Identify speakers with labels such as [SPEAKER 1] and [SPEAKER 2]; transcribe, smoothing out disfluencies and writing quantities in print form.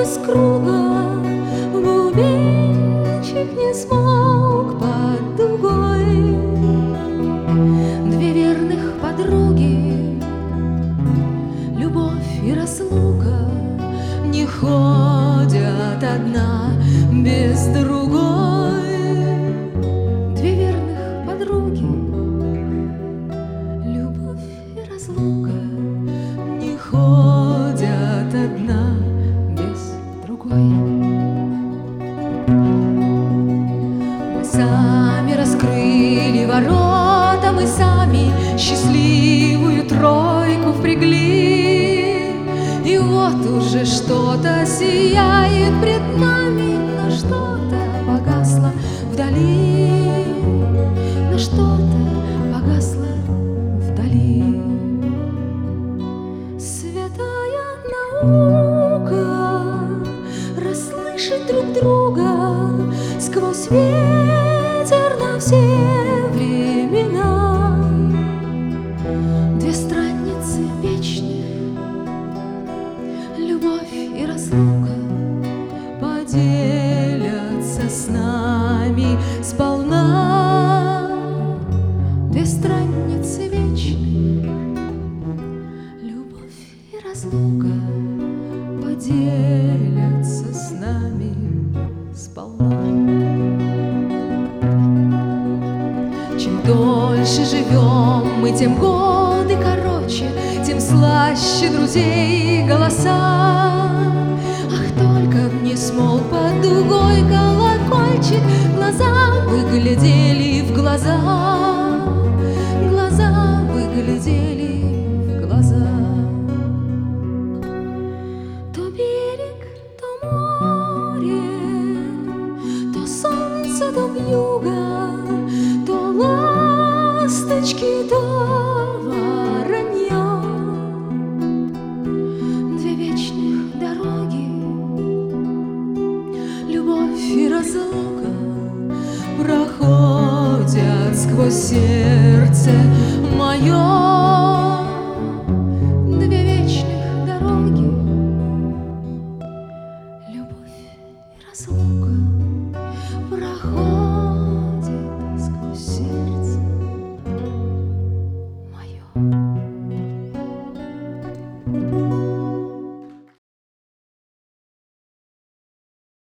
[SPEAKER 1] из круга, бубенчик не смолк под дугой. Две верных подруги, любовь и разлука, не ходят одна без другой. Две верных подруги, любовь и разлука, не ходят одна без другой. Мы сами раскрыли ворота, мы сами счастливую тройку впрягли. И вот уже что-то сияет пред нами, но что-то погасло вдали, но что-то погасло вдали. Святая наука расслышать друг друга сквозь ветер на все времена. Две страницы вечных, любовь и разлука, поделятся с нами сполна. Две страницы вечных, любовь и разлука, поделятся с нами сполна. Чем дольше живем мы, тем годы короче, тем слаще друзей голоса. Ах, только б не смолк под дугой колокольчик, глаза бы глядели в глаза, глаза бы глядели в глаза. То берег, то море, то солнце, то вьюга, то ласточки, то воронье. Две вечных дороги, любовь и разлука, проходят сквозь сердце мое.